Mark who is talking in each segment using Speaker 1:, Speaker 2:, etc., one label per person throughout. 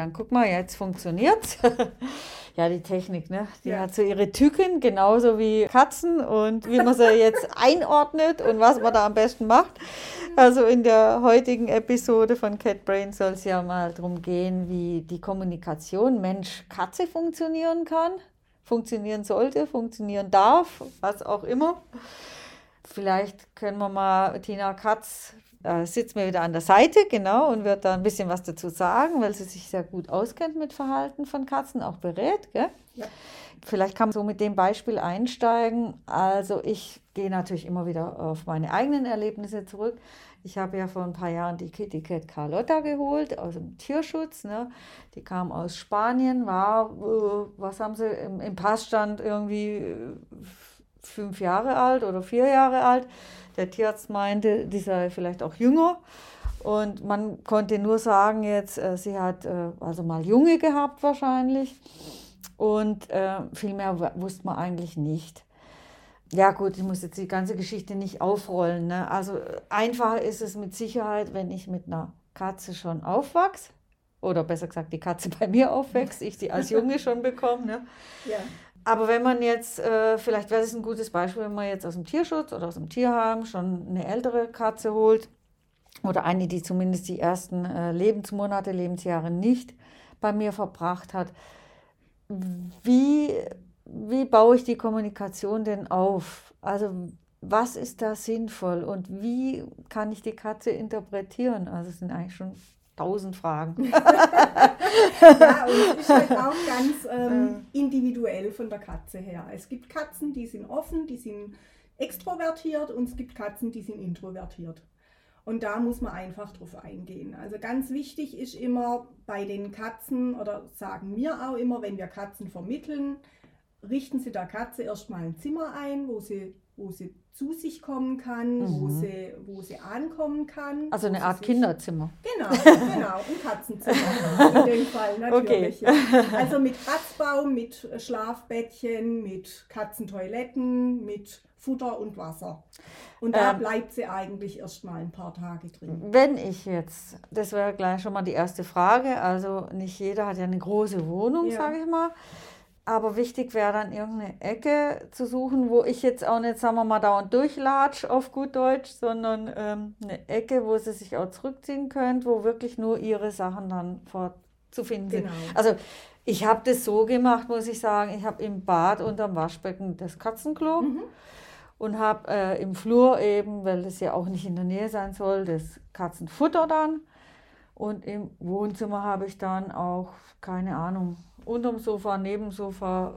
Speaker 1: gelernt. Guck mal, jetzt funktioniert's. Ja, die Technik, ne? Die hat so ihre Tücken, genauso wie Katzen und wie man sie jetzt einordnet und was man da am besten macht. Also in der heutigen Episode von CatBrain soll es ja mal darum gehen, wie die Kommunikation Mensch-Katze funktionieren kann, funktionieren sollte, funktionieren darf, was auch immer. Vielleicht können wir mal Tina Katz sitzt mir wieder an der Seite, genau, und wird da ein bisschen was dazu sagen, weil sie sich sehr gut auskennt mit Verhalten von Katzen, auch berät, gell? Ja. Vielleicht kann man so mit dem Beispiel einsteigen. Also ich gehe natürlich immer wieder auf meine eigenen Erlebnisse zurück. Ich habe ja vor ein paar Jahren die Kitty Cat Carlotta geholt aus dem Tierschutz. Ne? Die kam aus Spanien, war, was haben sie, im Passstand irgendwie 5 Jahre alt oder 4 Jahre alt. Der Tierarzt meinte, die sei vielleicht auch jünger. Und man konnte nur sagen jetzt, sie hat also mal Junge gehabt wahrscheinlich. Und viel mehr wusste man eigentlich nicht. Ja gut, ich muss jetzt die ganze Geschichte nicht aufrollen. Ne? Also einfacher ist es mit Sicherheit, wenn ich mit einer Katze schon aufwachse. Oder besser gesagt, die Katze bei mir aufwächst, ich sie als Junge schon bekomme. Ne? Ja. Aber wenn man jetzt, vielleicht wäre es ein gutes Beispiel, wenn man jetzt aus dem Tierschutz oder aus dem Tierheim schon eine ältere Katze holt oder eine, die zumindest die ersten Lebensmonate, Lebensjahre nicht bei mir verbracht hat. Wie baue ich die Kommunikation denn auf? Also was ist da sinnvoll und wie kann ich die Katze interpretieren? Also es sind eigentlich schon 1000 Fragen.
Speaker 2: Ja, und es ist halt auch ganz individuell von der Katze her. Es gibt Katzen, die sind offen, die sind extrovertiert und es gibt Katzen, die sind introvertiert. Und da muss man einfach drauf eingehen. Also ganz wichtig ist immer bei den Katzen, oder sagen wir auch immer, wenn wir Katzen vermitteln, richten Sie der Katze erstmal ein Zimmer ein, wo sie zu sich kommen kann, wo sie ankommen kann.
Speaker 1: Also eine Art Kinderzimmer.
Speaker 2: Genau, ein Katzenzimmer in dem Fall natürlich. Okay. Ja. Also mit Kratzbaum, mit Schlafbettchen, mit Katzentoiletten, mit Futter und Wasser. Und da bleibt sie eigentlich erstmal ein paar Tage drin.
Speaker 1: Wenn ich jetzt, das wäre gleich schon mal die erste Frage, also nicht jeder hat ja eine große Wohnung, sage ich mal. Aber wichtig wäre dann irgendeine Ecke zu suchen, wo ich jetzt auch nicht, sagen wir mal, dauernd durchlatsch auf gut Deutsch, sondern eine Ecke, wo sie sich auch zurückziehen könnt, wo wirklich nur ihre Sachen dann vorzufinden sind. Also ich habe das so gemacht, muss ich sagen, ich habe im Bad unterm Waschbecken das Katzenklo und habe im Flur eben, weil das ja auch nicht in der Nähe sein soll, das Katzenfutter dann. Und im Wohnzimmer habe ich dann auch, keine Ahnung, unterm Sofa, neben dem Sofa,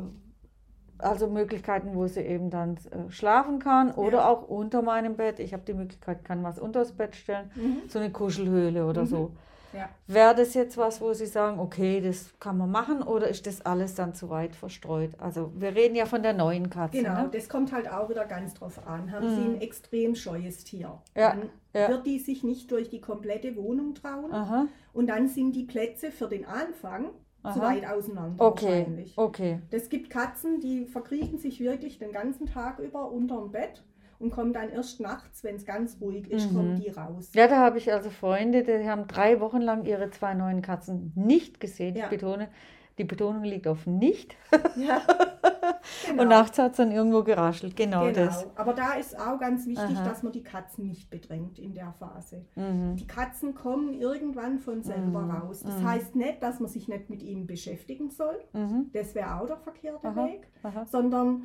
Speaker 1: also Möglichkeiten, wo sie eben dann schlafen kann oder auch unter meinem Bett. Ich habe die Möglichkeit, kann was unter das Bett stellen, so eine Kuschelhöhle oder so. Ja. Wäre das jetzt was, wo Sie sagen, okay, das kann man machen oder ist das alles dann zu weit verstreut? Also wir reden ja von der neuen Katze.
Speaker 2: Genau,
Speaker 1: ne?
Speaker 2: Das kommt halt auch wieder ganz drauf an. Haben Sie ein extrem scheues Tier, dann wird die sich nicht durch die komplette Wohnung trauen. Und dann sind die Plätze für den Anfang zu weit auseinander wahrscheinlich.
Speaker 1: Okay.
Speaker 2: Das gibt Katzen, die verkriechen sich wirklich den ganzen Tag über unterm Bett und kommen dann erst nachts, wenn es ganz ruhig ist, kommen die raus.
Speaker 1: Ja, da habe ich also Freunde, die haben 3 Wochen lang ihre 2 neuen Katzen nicht gesehen.
Speaker 2: Ja.
Speaker 1: Ich betone, die Betonung liegt auf nicht.
Speaker 2: Ja, genau.
Speaker 1: Und nachts hat es dann irgendwo geraschelt. Genau das.
Speaker 2: Aber da ist auch ganz wichtig, dass man die Katzen nicht bedrängt in der Phase. Die Katzen kommen irgendwann von selber raus. Das heißt nicht, dass man sich nicht mit ihnen beschäftigen soll. Das wäre auch der verkehrte Weg. Sondern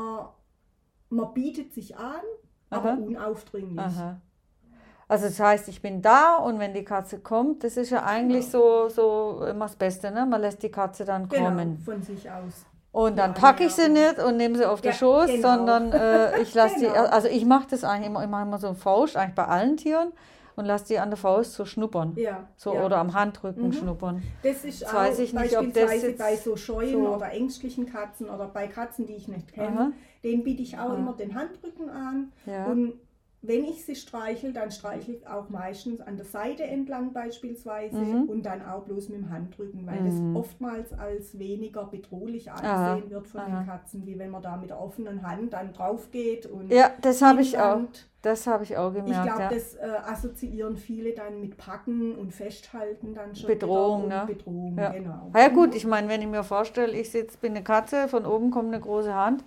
Speaker 2: man bietet sich an, aber unaufdringlich.
Speaker 1: Also das heißt, ich bin da und wenn die Katze kommt, das ist ja eigentlich so immer das Beste, ne? Man lässt die Katze dann kommen.
Speaker 2: Von sich aus.
Speaker 1: Und dann packe ich sie nicht und nehme sie auf den Schoß, sondern ich lasse die, also ich mache das eigentlich immer, ich mache immer so einen Faust, eigentlich bei allen Tieren und lasse die an der Faust so schnuppern. Oder am Handrücken schnuppern.
Speaker 2: Das ist auch weiß ich nicht, ob das jetzt bei so scheuen oder ängstlichen Katzen oder bei Katzen, die ich nicht kenne, denen biete ich auch immer den Handrücken an. Und wenn ich sie streichel, dann streichel ich auch meistens an der Seite entlang beispielsweise und dann auch bloß mit dem Handrücken, weil das oftmals als weniger bedrohlich angesehen wird von den Katzen, wie wenn man da mit der offenen Hand dann drauf geht. Und
Speaker 1: ja, das habe ich auch. Das habe ich auch gemerkt.
Speaker 2: Ich glaube, das assoziieren viele dann mit Packen und Festhalten dann schon.
Speaker 1: Bedrohung, ne?
Speaker 2: Bedrohung,
Speaker 1: ja.
Speaker 2: Genau.
Speaker 1: Ja gut, ich meine, wenn ich mir vorstelle, bin eine Katze, von oben kommt eine große Hand,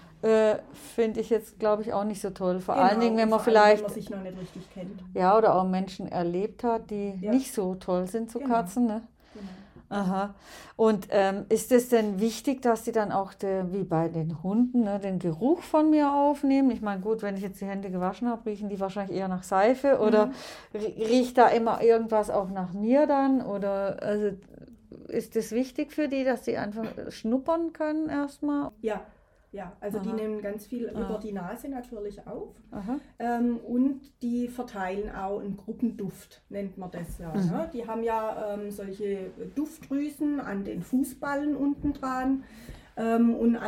Speaker 1: finde ich jetzt, glaube ich, auch nicht so toll. Vor allen Dingen, wenn man vielleicht,
Speaker 2: wenn man sich noch nicht richtig kennt.
Speaker 1: Ja, oder auch Menschen erlebt hat, die nicht so toll sind zu Katzen. Ne?
Speaker 2: Genau.
Speaker 1: Aha. Und ist es denn wichtig, dass die dann auch, wie bei den Hunden, ne, den Geruch von mir aufnehmen? Ich meine, gut, wenn ich jetzt die Hände gewaschen habe, riechen die wahrscheinlich eher nach Seife oder riecht da immer irgendwas auch nach mir dann? Oder also, ist es wichtig für die, dass die einfach schnuppern können erstmal?
Speaker 2: Ja, also die nehmen ganz viel über die Nase natürlich auf
Speaker 1: Aha.
Speaker 2: Und die verteilen auch einen Gruppenduft, nennt man das ja. Ne? Die haben ja solche Duftdrüsen an den Fußballen unten dran und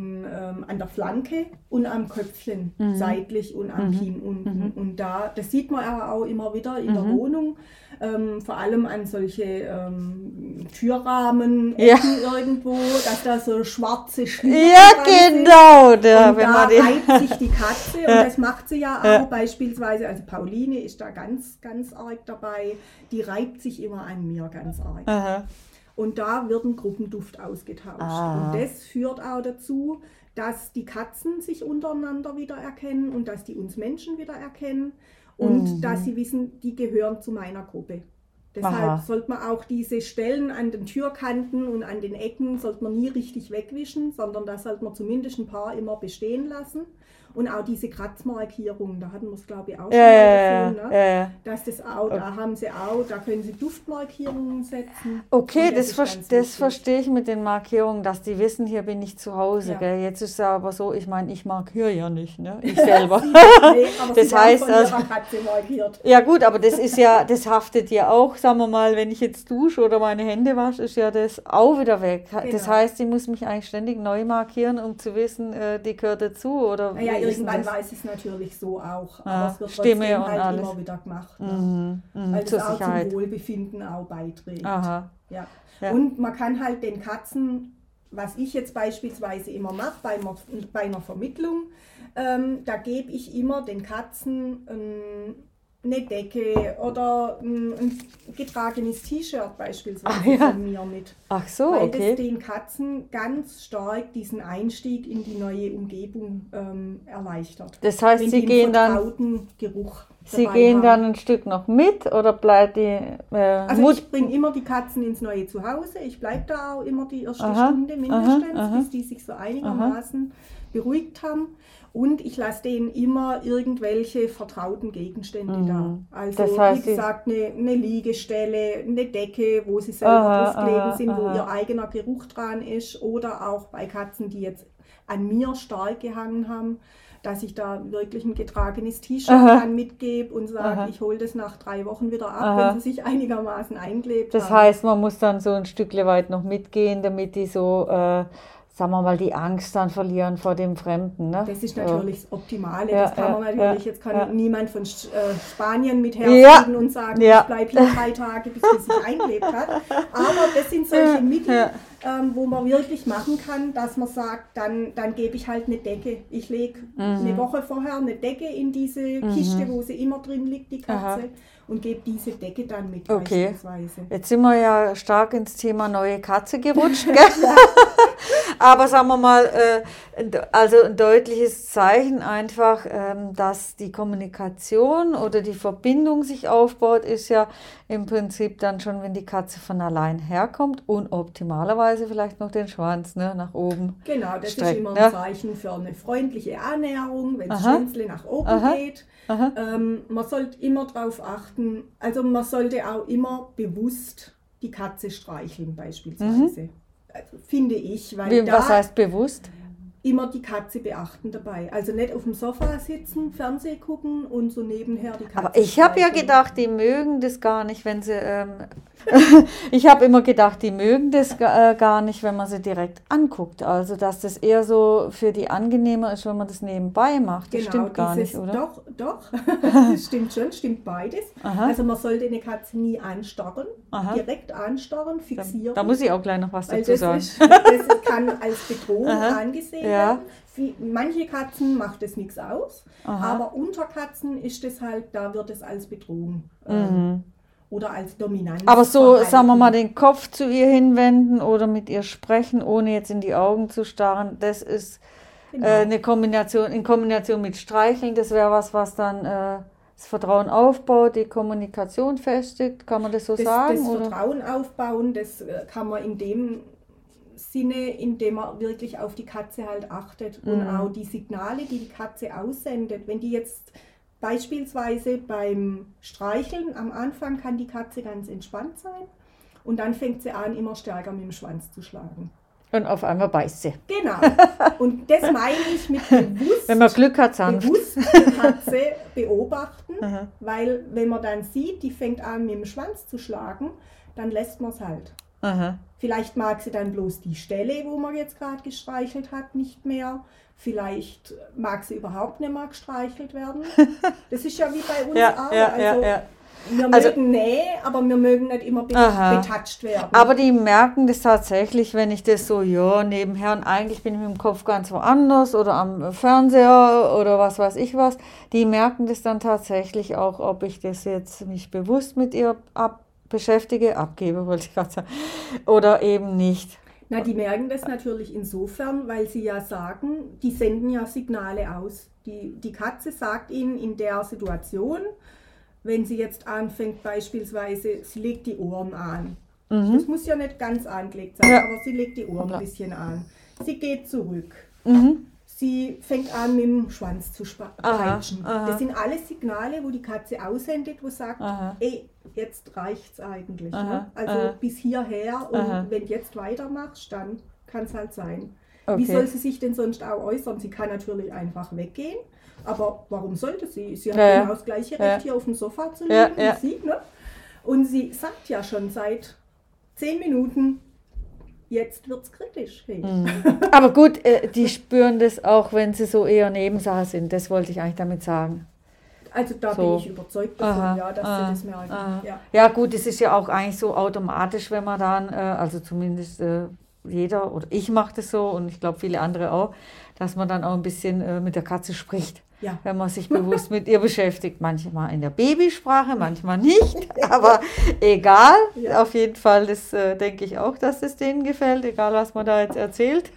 Speaker 2: an der Flanke und am Köpfchen seitlich und am Kinn unten. Und das sieht man aber auch immer wieder in der Wohnung, vor allem an solche Türrahmen, Ecken irgendwo, dass da so schwarze Schlieren
Speaker 1: genau.
Speaker 2: Und da reibt sich die Katze und das macht sie ja auch beispielsweise, also Pauline ist da ganz, ganz arg dabei, die reibt sich immer an mir ganz arg.
Speaker 1: Aha.
Speaker 2: Und da wird ein Gruppenduft ausgetauscht. Und das führt auch dazu, dass die Katzen sich untereinander wiedererkennen und dass die uns Menschen wiedererkennen und dass sie wissen, die gehören zu meiner Gruppe. Deshalb sollte man auch diese Stellen an den Türkanten und an den Ecken sollte man nie richtig wegwischen, sondern da sollte man zumindest ein paar immer bestehen lassen. Und auch diese Kratzmarkierungen, da hatten wir es glaube ich auch schon mal davon, ne? Dass das auch, da haben sie auch, da können sie Duftmarkierungen setzen.
Speaker 1: Okay, das verstehe ich mit den Markierungen, dass die wissen, hier bin ich zu Hause. Gell? Jetzt ist es aber so, ich meine, ich markiere ja nicht, ne? Ich selber.
Speaker 2: Nee, aber
Speaker 1: das
Speaker 2: sie
Speaker 1: heißt,
Speaker 2: von ihrer Katze markiert.
Speaker 1: Ja gut, aber das ist ja, das haftet ja auch, sagen wir mal, wenn ich jetzt dusche oder meine Hände wasche, ist ja das auch wieder weg. Genau. Das heißt, ich muss mich eigentlich ständig neu markieren, um zu wissen, die gehört dazu, oder
Speaker 2: ja, irgendwann weiß es natürlich so auch, aber es wird trotzdem halt alles immer wieder gemacht, ne? Weil es auch zum Wohlbefinden auch beiträgt.
Speaker 1: Aha.
Speaker 2: Ja. Und man kann halt den Katzen, was ich jetzt beispielsweise immer mache bei einer Vermittlung, da gebe ich immer den Katzen eine Decke oder ein getragenes T-Shirt beispielsweise von mir mit.
Speaker 1: Ach so,
Speaker 2: weil das den Katzen ganz stark diesen Einstieg in die neue Umgebung erleichtert.
Speaker 1: Das heißt, sie gehen dann
Speaker 2: Geruch
Speaker 1: dann ein Stück noch mit oder bleibt die
Speaker 2: Also ich bringe immer die Katzen ins neue Zuhause. Ich bleibe da auch immer die erste Stunde mindestens, bis die sich so einigermaßen beruhigt haben. Und ich lasse denen immer irgendwelche vertrauten Gegenstände da. Also
Speaker 1: das heißt,
Speaker 2: wie gesagt, eine Liegestelle, eine Decke, wo sie selber draufkleben sind, wo ihr eigener Geruch dran ist. Oder auch bei Katzen, die jetzt an mir stark gehangen haben, dass ich da wirklich ein getragenes T-Shirt dann mitgebe und sage, ich hole das nach 3 Wochen wieder ab, wenn sie sich einigermaßen eingelebt haben.
Speaker 1: Das heißt, man muss dann so ein Stückle weit noch mitgehen, damit die so... sagen wir mal, die Angst dann verlieren vor dem Fremden. Ne?
Speaker 2: Das ist natürlich das Optimale. Das kann man natürlich, jetzt kann niemand von Spanien mit herfliegen und sagen, ich bleibe hier 3 Tage, bis sie sich eingelebt hat. Aber das sind solche Mittel, wo man wirklich machen kann, dass man sagt, dann gebe ich halt eine Decke. Ich lege eine Woche vorher eine Decke in diese Kiste, wo sie immer drin liegt, die Katze. Und gebe diese Decke dann mit beispielsweise.
Speaker 1: Jetzt sind wir ja stark ins Thema neue Katze gerutscht. Gell? Aber sagen wir mal, also ein deutliches Zeichen einfach, dass die Kommunikation oder die Verbindung sich aufbaut, ist ja im Prinzip dann schon, wenn die Katze von allein herkommt und optimalerweise vielleicht noch den Schwanz nach oben
Speaker 2: Genau, das
Speaker 1: streckt,
Speaker 2: ist immer ein Zeichen für eine freundliche Annäherung, wenn das Schwänzle nach oben geht. Man sollte immer darauf achten, also man sollte auch immer bewusst die Katze streicheln beispielsweise. Also, finde ich. Weil
Speaker 1: was heißt bewusst?
Speaker 2: immer die Katze beachten dabei. Also nicht auf dem Sofa sitzen, Fernsehen gucken und so nebenher die Katze
Speaker 1: Aber ich habe ja
Speaker 2: streicheln.
Speaker 1: gedacht, die mögen das gar nicht, wenn sie. Ich habe immer gedacht, die mögen das gar nicht, wenn man sie direkt anguckt. Also, dass das eher so für die angenehmer ist, wenn man das nebenbei macht. Das stimmt gar nicht, oder?
Speaker 2: Doch, das stimmt schon, stimmt beides.
Speaker 1: Aha.
Speaker 2: Also man sollte eine Katze nie anstarren,
Speaker 1: Aha.
Speaker 2: direkt anstarren, fixieren.
Speaker 1: Da muss ich auch gleich noch was
Speaker 2: Weil
Speaker 1: dazu sagen.
Speaker 2: das kann als Bedrohung
Speaker 1: Aha.
Speaker 2: angesehen
Speaker 1: Ja.
Speaker 2: werden. Manche Katzen macht das nichts aus,
Speaker 1: Aha.
Speaker 2: aber unter Katzen ist es halt, da wird es als Bedrohung oder als Dominanz.
Speaker 1: Aber so,
Speaker 2: verhalten.
Speaker 1: sagen wir mal, den Kopf zu ihr hinwenden oder mit ihr sprechen, ohne jetzt in die Augen zu starren, das ist
Speaker 2: Genau.
Speaker 1: eine Kombination, in Kombination mit Streicheln, das wäre was dann das Vertrauen aufbaut, die Kommunikation festigt, kann man das so sagen?
Speaker 2: Das
Speaker 1: Oder?
Speaker 2: Vertrauen aufbauen, das kann man in dem Sinne, indem man wirklich auf die Katze halt achtet und auch die Signale, die die Katze aussendet. Wenn die jetzt beispielsweise beim Streicheln am Anfang kann die Katze ganz entspannt sein und dann fängt sie an, immer stärker mit dem Schwanz zu schlagen.
Speaker 1: Und auf einmal beißt sie.
Speaker 2: Genau. Und das meine ich mit bewusst.
Speaker 1: Wenn man Glück hat, sanft.
Speaker 2: Bewusst die Katze beobachten,
Speaker 1: Aha.
Speaker 2: weil wenn man dann sieht, die fängt an mit dem Schwanz zu schlagen, dann lässt man es halt.
Speaker 1: Aha.
Speaker 2: Vielleicht mag sie dann bloß die Stelle, wo man jetzt gerade gestreichelt hat, nicht mehr. Vielleicht mag sie überhaupt nicht mehr gestreichelt werden. Das ist ja wie bei uns auch.
Speaker 1: Ja.
Speaker 2: Wir
Speaker 1: Also-
Speaker 2: mögen Nähe, aber wir mögen nicht immer
Speaker 1: Aha.
Speaker 2: betatscht werden.
Speaker 1: Aber die merken das tatsächlich, wenn ich das so, ja, nebenher und eigentlich bin ich mit dem Kopf ganz woanders oder am Fernseher oder was weiß ich was, die merken das dann tatsächlich auch, ob ich das jetzt mich bewusst mit ihr abgebe, wollte ich gerade sagen, oder eben nicht.
Speaker 2: Na, die merken das natürlich insofern, weil sie ja sagen, die senden ja Signale aus. Die Katze sagt ihnen in der Situation, wenn sie jetzt anfängt, beispielsweise, sie legt die Ohren an. Das muss ja nicht ganz angelegt sein,
Speaker 1: Ja.
Speaker 2: aber sie legt die Ohren ein bisschen an. Sie geht zurück.
Speaker 1: Mhm.
Speaker 2: Sie fängt an, mit dem Schwanz zu peitschen.
Speaker 1: aha.
Speaker 2: Das sind alles Signale, wo die Katze aussendet, wo sagt,
Speaker 1: Aha.
Speaker 2: ey, jetzt reicht's eigentlich.
Speaker 1: Aha,
Speaker 2: Ne? Also
Speaker 1: aha.
Speaker 2: bis hierher und
Speaker 1: Aha.
Speaker 2: wenn du jetzt weitermachst, dann kann es halt sein.
Speaker 1: Okay.
Speaker 2: Wie soll sie sich denn sonst auch äußern? Sie kann natürlich einfach weggehen, aber warum sollte sie? Sie hat
Speaker 1: Ja, ja.
Speaker 2: genau das gleiche
Speaker 1: Ja.
Speaker 2: Recht, hier auf dem Sofa zu liegen,
Speaker 1: Ja,
Speaker 2: wie
Speaker 1: ja.
Speaker 2: sie, ne? Und sie sagt ja schon seit 10 Minuten, jetzt wird's kritisch. Hey.
Speaker 1: Aber gut, die spüren das auch, wenn sie so eher Nebensache sind. Das wollte ich eigentlich damit sagen.
Speaker 2: Also da
Speaker 1: So.
Speaker 2: bin ich überzeugt davon,
Speaker 1: Aha,
Speaker 2: ja, dass
Speaker 1: aha,
Speaker 2: sie das merken.
Speaker 1: aha.
Speaker 2: Ja.
Speaker 1: Ja gut, es ist ja auch eigentlich so automatisch, wenn man dann, also zumindest jeder oder ich mache das so und ich glaube viele andere auch, dass man dann auch ein bisschen mit der Katze spricht.
Speaker 2: Ja.
Speaker 1: Wenn man sich bewusst mit ihr beschäftigt. Manchmal in der Babysprache, manchmal nicht. Aber egal,
Speaker 2: Ja.
Speaker 1: auf jeden Fall, das denke ich auch, dass es denen gefällt, egal was man da jetzt erzählt.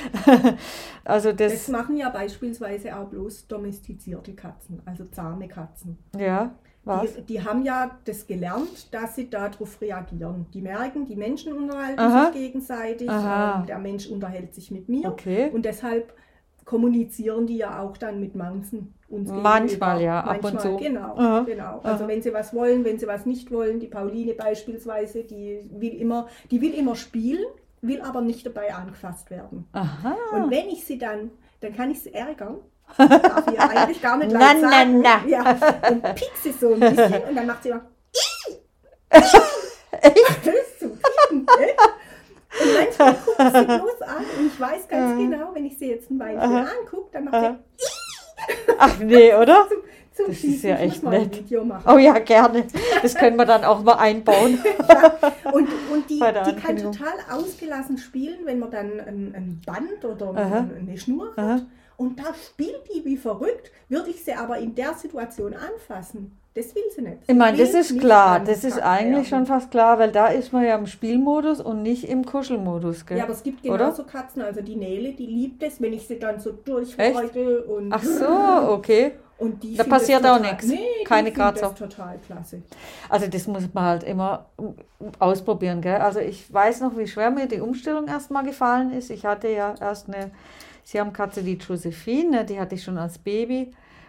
Speaker 1: Also
Speaker 2: Das machen ja beispielsweise auch bloß domestizierte Katzen, also zahme Katzen.
Speaker 1: ja, was?
Speaker 2: Die haben ja das gelernt, dass sie darauf reagieren. Die merken, die Menschen unterhalten
Speaker 1: Aha.
Speaker 2: sich gegenseitig,
Speaker 1: Aha.
Speaker 2: der Mensch unterhält sich mit mir.
Speaker 1: Okay.
Speaker 2: Und deshalb kommunizieren die ja auch dann mit Manzen uns
Speaker 1: Manchmal,
Speaker 2: gegenüber.
Speaker 1: ja, ab und zu.
Speaker 2: Genau,
Speaker 1: Aha.
Speaker 2: genau. Also wenn sie was wollen, wenn sie was nicht wollen, die Pauline beispielsweise, die will immer spielen, will aber nicht dabei angefasst werden.
Speaker 1: Aha.
Speaker 2: Und wenn ich sie dann kann ich sie ärgern. Darf ich ja eigentlich gar nicht laut
Speaker 1: Na,
Speaker 2: sagen.
Speaker 1: na, na.
Speaker 2: Ja, und piekt sie so ein bisschen und dann macht sie immer das ist zum Piepen, Und manchmal guckt sie bloß an und ich weiß ganz genau, wenn ich sie jetzt ein Weilchen angucke, dann macht sie
Speaker 1: Ach nee, oder?
Speaker 2: zum
Speaker 1: Das ist
Speaker 2: Schießen.
Speaker 1: ja
Speaker 2: Ich muss
Speaker 1: echt
Speaker 2: mal ein
Speaker 1: nett.
Speaker 2: Video machen.
Speaker 1: Oh ja, gerne. Das können wir dann auch mal einbauen.
Speaker 2: Und die
Speaker 1: Bei der
Speaker 2: kann
Speaker 1: Ankündigung.
Speaker 2: total ausgelassen spielen, wenn man dann ein Band oder
Speaker 1: Aha.
Speaker 2: eine Schnur hat.
Speaker 1: Aha.
Speaker 2: Und da spielt die wie verrückt, würde ich sie aber in der Situation anfassen. Das will sie nicht. Sie
Speaker 1: Ich meine, das
Speaker 2: will
Speaker 1: ist
Speaker 2: nicht
Speaker 1: klar. Das ist
Speaker 2: angepackt
Speaker 1: eigentlich schon
Speaker 2: werden.
Speaker 1: fast klar, weil da ist man ja im Spielmodus und nicht im Kuschelmodus. Gell?
Speaker 2: Ja, aber es gibt
Speaker 1: Oder?
Speaker 2: genauso Katzen, also die Nele, die liebt es, wenn ich sie dann so durchfeuchel und
Speaker 1: Ach so, okay.
Speaker 2: und die
Speaker 1: Da
Speaker 2: findet
Speaker 1: passiert
Speaker 2: das
Speaker 1: auch
Speaker 2: total-
Speaker 1: nichts.
Speaker 2: Nee,
Speaker 1: Keine
Speaker 2: die findet
Speaker 1: Kratzer.
Speaker 2: das total klasse.
Speaker 1: Also das muss man halt immer ausprobieren. Gell? Also ich weiß noch, wie schwer mir die Umstellung erstmal gefallen ist. Ich hatte ja erst eine Siamkatze, die Josephine, die hatte ich schon als Baby.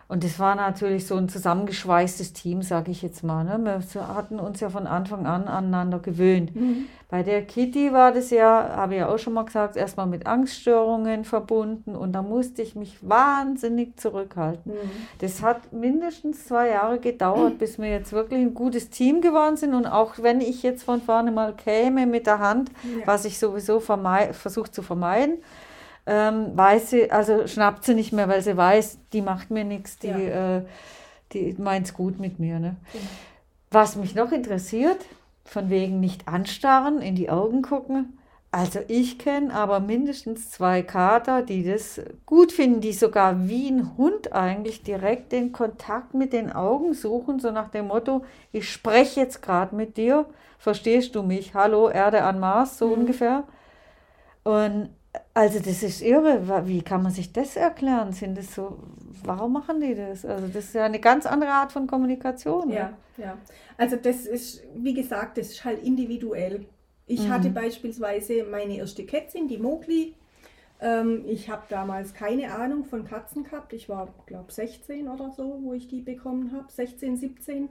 Speaker 1: Und das war natürlich so ein zusammengeschweißtes Team, sage ich jetzt mal. Ne? Wir hatten uns ja von Anfang an aneinander gewöhnt. Bei der Kitty war das ja, habe ich ja auch schon mal gesagt, erstmal mit Angststörungen verbunden und da musste ich mich wahnsinnig zurückhalten. Das hat mindestens 2 Jahre gedauert, bis wir jetzt wirklich ein gutes Team geworden sind und auch wenn ich jetzt von vorne mal käme mit der Hand, was ich sowieso versuche zu vermeiden, weiß sie, also schnappt sie nicht mehr, weil sie weiß, die macht mir nichts, die meint es gut mit mir. Ne? Was mich noch interessiert, von wegen nicht anstarren, in die Augen gucken. Also ich kenne aber mindestens 2 Kater, die das gut finden, die sogar wie ein Hund eigentlich direkt den Kontakt mit den Augen suchen, so nach dem Motto, ich spreche jetzt gerade mit dir, verstehst du mich? Hallo, Erde an Mars, so ungefähr. Und also das ist irre. Wie kann man sich das erklären? Sind das so, warum machen die das? Also das ist ja eine ganz andere Art von Kommunikation.
Speaker 2: Ja, ja. Also das ist, wie gesagt, das ist halt individuell. Ich hatte beispielsweise meine erste Kätzin, die Mowgli. Ich habe damals keine Ahnung von Katzen gehabt. Ich war, glaube ich, 16 oder so, wo ich die bekommen habe. 16, 17.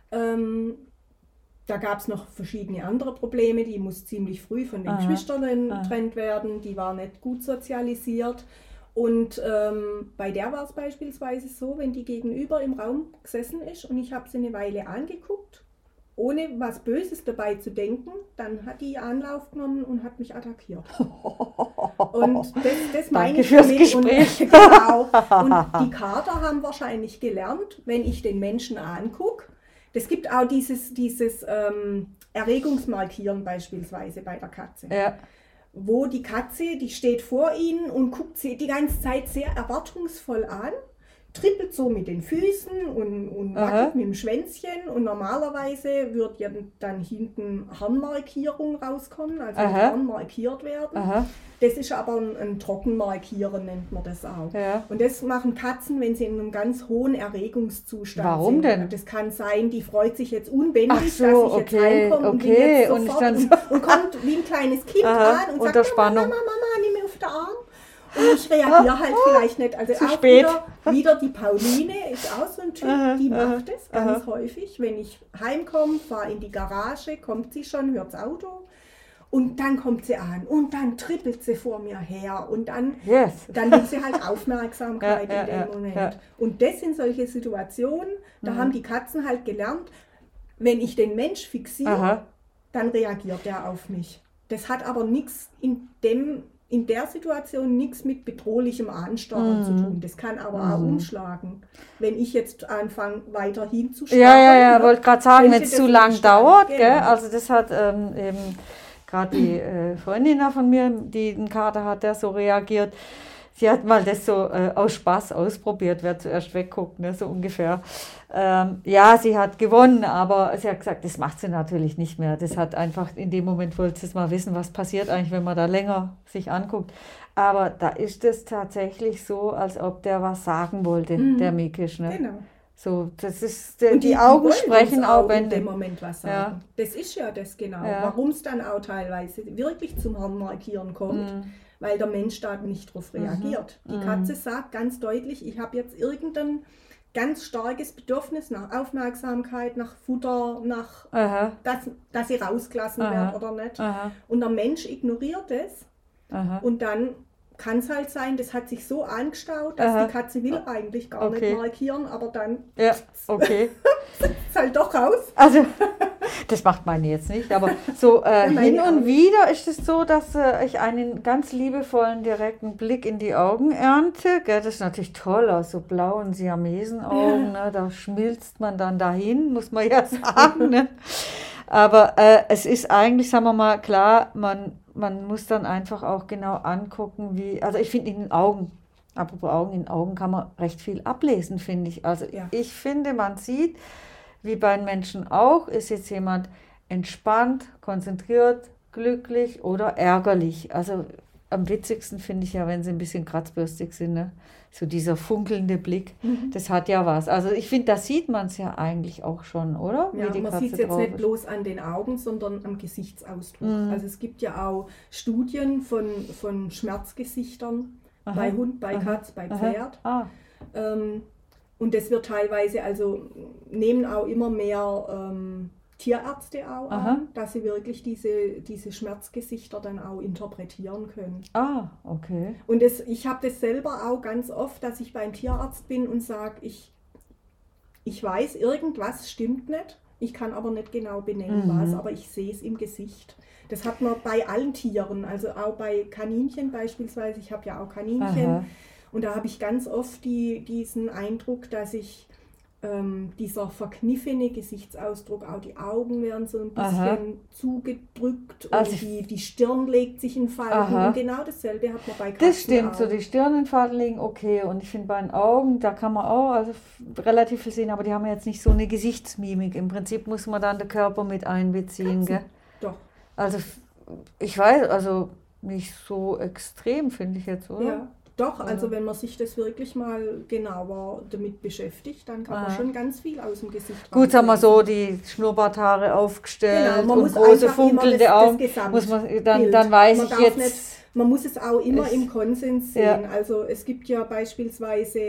Speaker 2: Da gab es noch verschiedene andere Probleme. Die muss ziemlich früh von den Geschwistern getrennt werden. Die war nicht gut sozialisiert. Und bei der war es beispielsweise so, wenn die gegenüber im Raum gesessen ist und ich habe sie eine Weile angeguckt, ohne was Böses dabei zu denken, dann hat die Anlauf genommen und hat mich attackiert. Und das meine ich
Speaker 1: fürs Gespräch.
Speaker 2: Und, genau. Und die Kater haben wahrscheinlich gelernt, wenn ich den Menschen angucke. Es gibt auch dieses Erregungsmarkieren beispielsweise bei der Katze.
Speaker 1: Ja.
Speaker 2: Wo die Katze, die steht vor ihnen und guckt sie die ganze Zeit sehr erwartungsvoll an, trippelt so mit den Füßen und wackelt mit dem Schwänzchen und normalerweise wird ja dann hinten Harnmarkierung rauskommen, also die Harn markiert werden. Das ist aber ein Trockenmarkieren, nennt man das auch. Ja. Und das machen Katzen, wenn sie in einem ganz hohen Erregungszustand sind.
Speaker 1: Warum denn?
Speaker 2: Das kann sein, die freut sich jetzt unbändig, dass ich jetzt reinkomme und will jetzt sofort und kommt wie ein kleines Kind an und sagt, Mama, nimm mich auf den Arm. Und ich reagiere halt vielleicht nicht. Also auch wieder die Pauline ist auch so ein Typ, die macht es ganz häufig. Wenn ich heimkomme, fahre in die Garage, kommt sie schon, hört das Auto. Und dann kommt sie an und dann trippelt sie vor mir her und dann will sie halt Aufmerksamkeit in dem Moment. Ja. Und das sind solche Situationen, da haben die Katzen halt gelernt, wenn ich den Mensch fixiere, dann reagiert er auf mich. Das hat aber nichts in der Situation nichts mit bedrohlichem Anstarren zu tun. Das kann aber auch umschlagen. Wenn ich jetzt anfange, weiter hinzustarren.
Speaker 1: Ja, wollte gerade sagen, wenn es zu lang dauert. Genau. Gell? Also das hat eben gerade die Freundin von mir, die einen Kater hat, der so reagiert. Sie hat mal das so aus Spaß ausprobiert, wer zuerst wegguckt, ne, so ungefähr. Sie hat gewonnen, aber sie hat gesagt, das macht sie natürlich nicht mehr. Das hat einfach, in dem Moment wollte sie mal wissen, was passiert eigentlich, wenn man da länger sich anguckt. Aber da ist es tatsächlich so, als ob der was sagen wollte, der Mikisch. Ne? Genau. So, das ist, die Augen sprechen auch, wenn
Speaker 2: in dem Moment was sagen. Ja. Das ist ja das genau, warum es dann auch teilweise wirklich zum Harnmarkieren kommt. Weil der Mensch da nicht drauf reagiert. Die Katze sagt ganz deutlich, ich habe jetzt irgendein ganz starkes Bedürfnis nach Aufmerksamkeit, nach Futter, nach dass sie rausgelassen wird oder nicht. Und der Mensch ignoriert es. Und dann kann es halt sein, das hat sich so angestaut, dass die Katze will eigentlich gar nicht markieren, aber dann ist halt doch raus.
Speaker 1: Also das macht meine jetzt nicht, aber so hin und wieder ist es so, dass ich einen ganz liebevollen, direkten Blick in die Augen ernte. Gell, das ist natürlich toll, aus so blauen Siamesenaugen, ne, da schmilzt man dann dahin, muss man ja sagen. Ne? Aber es ist eigentlich, sagen wir mal, klar, man muss dann einfach auch genau angucken, also ich finde in den Augen, apropos Augen, in den Augen kann man recht viel ablesen, finde ich. Also ich finde, man sieht, wie bei den Menschen auch, ist jetzt jemand entspannt, konzentriert, glücklich oder ärgerlich. Also am witzigsten finde ich ja, wenn sie ein bisschen kratzbürstig sind, ne? So dieser funkelnde Blick, das hat ja was. Also ich finde, da sieht man es ja eigentlich auch schon, oder?
Speaker 2: Ja, man sieht es jetzt nicht bloß an den Augen, sondern am Gesichtsausdruck. Also es gibt ja auch Studien von Schmerzgesichtern bei Hund, bei Katz, bei Pferd. Und das wird teilweise, also nehmen auch immer mehr Tierärzte auch an, dass sie wirklich diese Schmerzgesichter dann auch interpretieren können.
Speaker 1: Ah, okay.
Speaker 2: Und ich habe das selber auch ganz oft, dass ich beim Tierarzt bin und sage, ich weiß, irgendwas stimmt nicht, ich kann aber nicht genau benennen, was, aber ich sehe es im Gesicht. Das hat man bei allen Tieren, also auch bei Kaninchen beispielsweise, ich habe ja auch Kaninchen, und da habe ich ganz oft diesen Eindruck, dass dieser verkniffene Gesichtsausdruck, auch die Augen werden so ein bisschen zugedrückt
Speaker 1: Also
Speaker 2: und die Stirn legt sich in Falten. Und genau dasselbe hat man bei Katzen
Speaker 1: das stimmt,
Speaker 2: auch.
Speaker 1: so die Stirn in Falten liegen, okay. Und ich finde bei den Augen, da kann man auch also relativ viel sehen, aber die haben ja jetzt nicht so eine Gesichtsmimik. Im Prinzip muss man dann den Körper mit einbeziehen, gell?
Speaker 2: Doch.
Speaker 1: Also ich weiß, also nicht so extrem, finde ich jetzt, oder?
Speaker 2: Ja. Doch, also wenn man sich das wirklich mal genauer damit beschäftigt, dann kann man schon ganz viel aus dem Gesicht
Speaker 1: Gut, sagen wir so, die Schnurrbarthaare aufgestellt
Speaker 2: man
Speaker 1: und
Speaker 2: muss
Speaker 1: große
Speaker 2: einfach
Speaker 1: funkelnde
Speaker 2: immer
Speaker 1: Augen.
Speaker 2: das
Speaker 1: Dann weiß
Speaker 2: man
Speaker 1: ich
Speaker 2: darf
Speaker 1: jetzt...
Speaker 2: Nicht, man muss es auch immer im Konsens sehen.
Speaker 1: Ja.
Speaker 2: Also es gibt ja beispielsweise...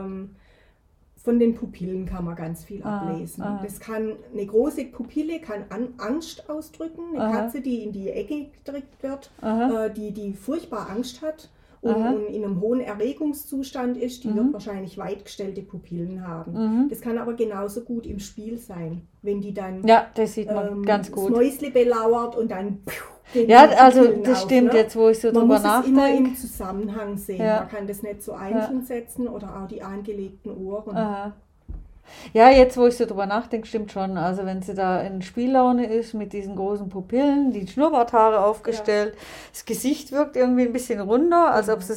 Speaker 2: von den Pupillen kann man ganz viel ablesen. Das kann, eine große Pupille kann Angst ausdrücken. Eine Katze, die in die Ecke gedrückt wird, die furchtbar Angst hat und in einem hohen Erregungszustand ist, die wird wahrscheinlich weitgestellte Pupillen haben. Das kann aber genauso gut im Spiel sein, wenn die dann
Speaker 1: ja, das sieht man ganz gut.
Speaker 2: das Mäusle belauert und dann
Speaker 1: ja, also das stimmt,
Speaker 2: ne?
Speaker 1: Jetzt wo ich so
Speaker 2: man
Speaker 1: drüber
Speaker 2: muss es immer
Speaker 1: nachdenke.
Speaker 2: im Zusammenhang sehen.
Speaker 1: Ja.
Speaker 2: Man kann das nicht so einzeln setzen oder auch die angelegten Ohren.
Speaker 1: Ja, jetzt wo ich so drüber nachdenke, stimmt schon. Also wenn sie da in Spiellaune ist mit diesen großen Pupillen, die Schnurrbarthaare aufgestellt, das Gesicht wirkt irgendwie ein bisschen runder, als ob sie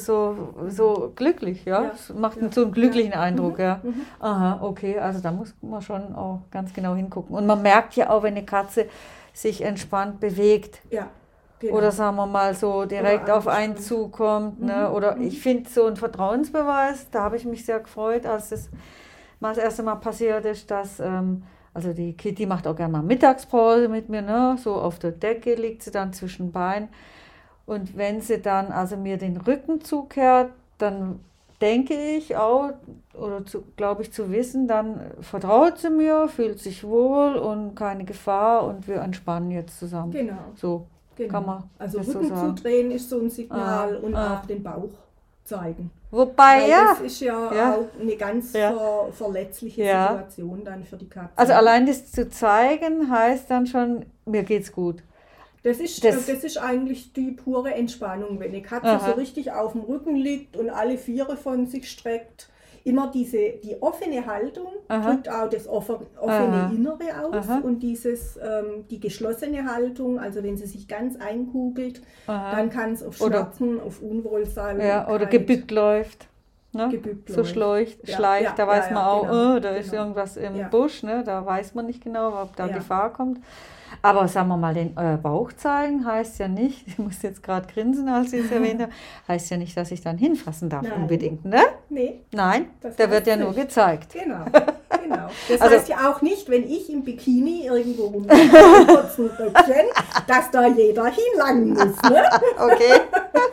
Speaker 1: so glücklich, ja. Das macht so einen glücklichen Eindruck, ja. Aha, okay, also da muss man schon auch ganz genau hingucken. Und man merkt ja auch, wenn eine Katze sich entspannt bewegt.
Speaker 2: Ja. Genau.
Speaker 1: Oder sagen wir mal so direkt auf einen zukommt. Ne? Oder ich finde so ein Vertrauensbeweis, da habe ich mich sehr gefreut, als das erste Mal passiert ist, dass, also die Kitty macht auch gerne mal Mittagspause mit mir, ne? So auf der Decke liegt sie dann zwischen Beinen. Und wenn sie dann also mir den Rücken zukehrt, dann denke ich auch, oder glaube ich zu wissen, dann vertraut sie mir, fühlt sich wohl und keine Gefahr und wir entspannen jetzt zusammen.
Speaker 2: Genau.
Speaker 1: So.
Speaker 2: Genau.
Speaker 1: Kann man
Speaker 2: also
Speaker 1: das
Speaker 2: Rücken
Speaker 1: so sagen.
Speaker 2: zudrehen ist so ein Signal und auch den Bauch zeigen.
Speaker 1: Wobei,
Speaker 2: Weil
Speaker 1: ja.
Speaker 2: das ist ja auch eine ganz verletzliche Situation dann für die Katze.
Speaker 1: Also allein das zu zeigen heißt dann schon, mir geht's gut.
Speaker 2: Das ist eigentlich die pure Entspannung, wenn eine Katze so richtig auf dem Rücken liegt und alle Viere von sich streckt. Immer die offene Haltung drückt auch das offene Innere aus und die geschlossene Haltung, also wenn sie sich ganz einkugelt, dann kann es auf Schmerzen, auf Unwohlsein
Speaker 1: oder gebückt läuft. Ne?
Speaker 2: Gebückt
Speaker 1: so schleicht, da weiß man auch,
Speaker 2: genau,
Speaker 1: da ist irgendwas im Busch, ne? Da weiß man nicht genau, ob da Gefahr kommt. Aber sagen wir mal, den Bauch zeigen heißt ja nicht, ich muss jetzt gerade grinsen, als ich es erwähnt habe, heißt ja nicht, dass ich dann hinfassen darf unbedingt, ne?
Speaker 2: Nee.
Speaker 1: Nein, der wird ja nur gezeigt.
Speaker 2: Genau. Das heißt ja auch nicht, wenn ich im Bikini irgendwo rumgehe, im kurzen Röckchen, dass da jeder hinlangen muss, ne?
Speaker 1: Okay.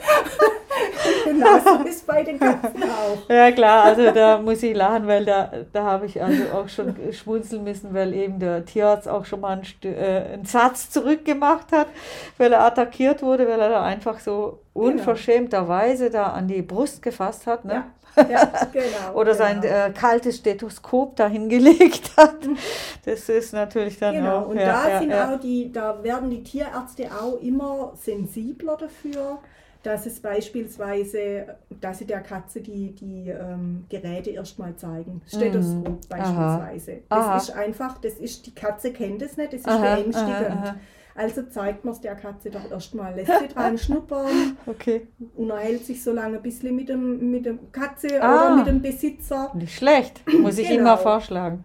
Speaker 2: Genau, so ist bei den Katzen auch.
Speaker 1: Ja klar, also da muss ich lachen, weil da habe ich also auch schon schmunzeln müssen, weil eben der Tierarzt auch schon mal einen Satz zurückgemacht hat, weil er attackiert wurde, weil er da einfach so unverschämterweise da an die Brust gefasst hat. Ne?
Speaker 2: Ja, genau.
Speaker 1: Oder sein kaltes Stethoskop da hingelegt hat. Das ist natürlich dann auch...
Speaker 2: Und da werden die Tierärzte auch immer sensibler dafür, dass es beispielsweise, dass sie der Katze die Geräte erstmal zeigen. Stethoskop beispielsweise. Die Katze kennt es nicht, das ist beängstigend. Also zeigt man es der Katze doch erstmal, lässt sie dran schnuppern, unterhält sich so lange ein bisschen mit dem Katze oder mit dem Besitzer.
Speaker 1: Nicht schlecht, muss ich Ihnen mal vorschlagen.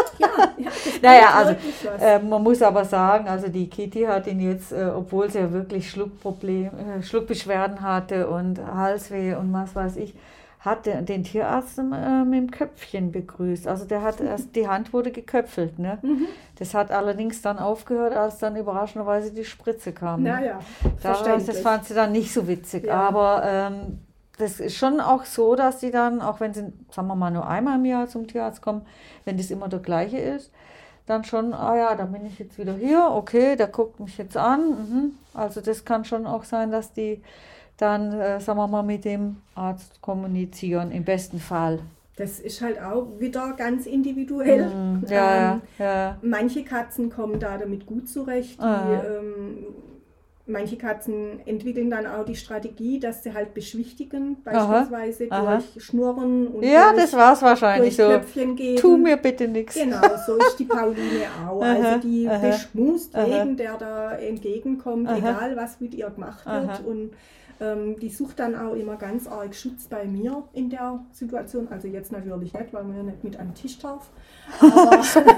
Speaker 2: Naja,
Speaker 1: also man muss aber sagen, also die Kitty hat ihn jetzt, obwohl sie ja wirklich Schluckbeschwerden hatte und Halsweh und was weiß ich, hat den Tierarzt mit dem Köpfchen begrüßt. Also der hat erst, die Hand wurde geköpfelt. Ne? Das hat allerdings dann aufgehört, als dann überraschenderweise die Spritze kam.
Speaker 2: Naja,
Speaker 1: das fand sie dann nicht so witzig. Ja. Aber das ist schon auch so, dass sie dann, auch wenn sie, sagen wir mal, nur einmal im Jahr zum Tierarzt kommen, wenn das immer der gleiche ist, dann schon, ah ja, da bin ich jetzt wieder hier, okay, der guckt mich jetzt an. Also das kann schon auch sein, dass die dann, sagen wir mal, mit dem Arzt kommunizieren, im besten Fall.
Speaker 2: Das ist halt auch wieder ganz individuell. Manche Katzen kommen da damit gut zurecht. Manche Katzen entwickeln dann auch die Strategie, dass sie halt beschwichtigen, beispielsweise durch Schnurren und
Speaker 1: das war es wahrscheinlich
Speaker 2: durch
Speaker 1: so.
Speaker 2: Knöpfchen geben.
Speaker 1: Tu mir bitte nichts.
Speaker 2: Genau, so ist die Pauline auch. Also die beschmust jeden, der da entgegenkommt, egal was mit ihr gemacht wird. Und die sucht dann auch immer ganz arg Schutz bei mir in der Situation. Also jetzt natürlich nicht, weil man ja nicht mit am Tisch darf. Aber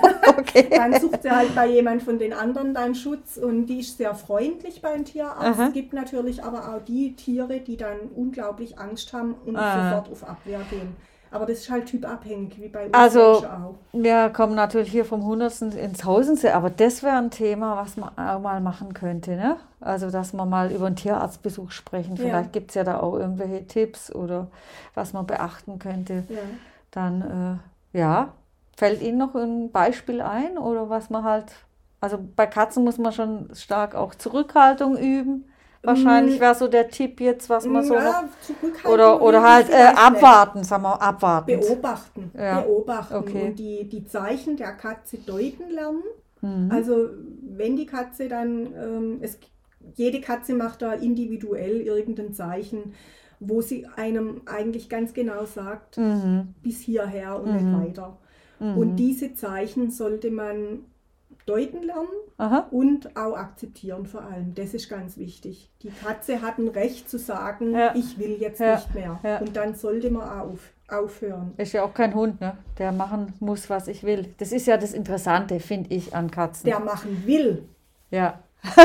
Speaker 2: dann sucht sie halt bei jemand von den anderen dann Schutz und die ist sehr freundlich beim Tierarzt. Es gibt natürlich aber auch die Tiere, die dann unglaublich Angst haben und sofort auf Abwehr gehen. Aber das ist halt typabhängig, wie bei uns Menschen auch.
Speaker 1: Wir kommen natürlich hier vom Hundertsten ins Tausendste, aber das wäre ein Thema, was man auch mal machen könnte, ne? Also, dass wir mal über einen Tierarztbesuch sprechen. Vielleicht gibt es ja da auch irgendwelche Tipps oder was man beachten könnte. Ja. Dann, fällt Ihnen noch ein Beispiel ein oder was man halt, also bei Katzen muss man schon stark auch Zurückhaltung üben. Wahrscheinlich wäre so der Tipp jetzt, was man so noch, oder halt abwarten, sagen wir, abwarten.
Speaker 2: Beobachten. Okay. Und die Zeichen der Katze deuten lernen. Also wenn die Katze dann, jede Katze macht da individuell irgendein Zeichen, wo sie einem eigentlich ganz genau sagt, bis hierher und nicht weiter. Und diese Zeichen sollte man deuten lernen und auch akzeptieren vor allem. Das ist ganz wichtig. Die Katze hat ein Recht zu sagen, ich will jetzt nicht mehr. Und dann sollte man aufhören.
Speaker 1: Ist ja auch kein Hund, ne? Der machen muss, was ich will. Das ist ja das Interessante, finde ich, an Katzen.
Speaker 2: Der machen will.
Speaker 1: Ja.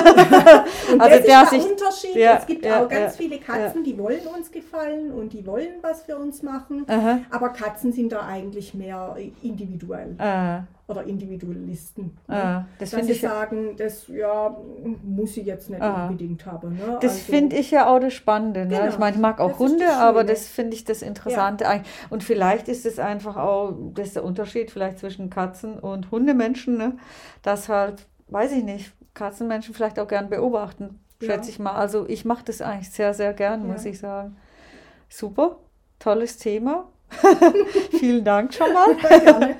Speaker 2: Und also das ist der Unterschied. Es gibt auch ganz viele Katzen, die wollen uns gefallen und die wollen was für uns machen. Aber Katzen sind da eigentlich mehr individuell. Oder Individualisten. Das dass sie sagen, das muss ich jetzt nicht unbedingt haben. Ne?
Speaker 1: Das finde ich ja auch das Spannende. Ne? Genau. Ich meine, ich mag auch Hunde, aber das finde ich das Interessante. Und vielleicht ist es einfach auch, das ist der Unterschied vielleicht zwischen Katzen und Hundemenschen, ne? Dass halt, weiß ich nicht, Katzenmenschen vielleicht auch gern beobachten, schätze ich mal. Also ich mache das eigentlich sehr, sehr gern, muss ich sagen. Super, tolles Thema. Vielen Dank schon mal. Gerne.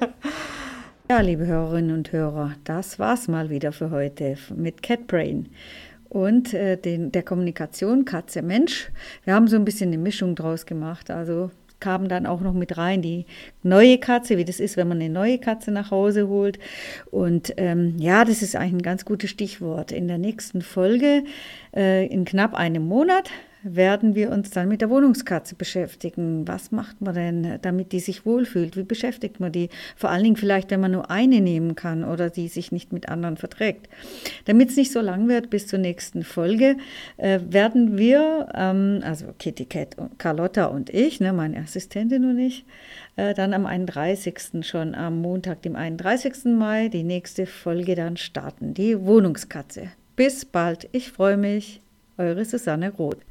Speaker 1: Ja, liebe Hörerinnen und Hörer, das war's mal wieder für heute mit CatBrain und der Kommunikation Katze-Mensch. Wir haben so ein bisschen eine Mischung draus gemacht, also kamen dann auch noch mit rein die neue Katze, wie das ist, wenn man eine neue Katze nach Hause holt. Und das ist eigentlich ein ganz gutes Stichwort. In der nächsten Folge, in knapp einem Monat, werden wir uns dann mit der Wohnungskatze beschäftigen. Was macht man denn, damit die sich wohlfühlt? Wie beschäftigt man die? Vor allen Dingen vielleicht, wenn man nur eine nehmen kann oder die sich nicht mit anderen verträgt. Damit es nicht so lang wird, bis zur nächsten Folge, werden wir, also Kitty Cat, Carlotta und ich, ne, meine Assistentin und ich, dann am 31. schon am Montag, dem 31. Mai, die nächste Folge dann starten. Die Wohnungskatze. Bis bald. Ich freue mich. Eure Susanne Roth.